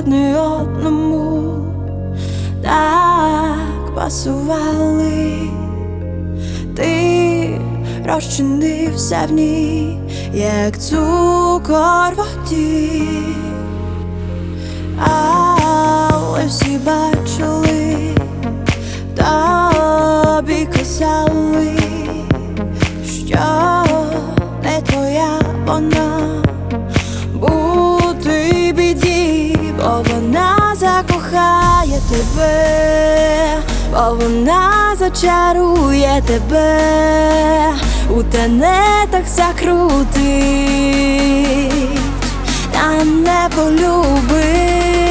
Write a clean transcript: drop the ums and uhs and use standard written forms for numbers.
одне одному так пасували. Ти розчинився в ній, як цукор в воді, але всі бачили, тобі казали, що не твоя вона, бути біді, бо вона закохає тебе, бо вона зачарує тебе, у тенетах закрутить, та не полюбить.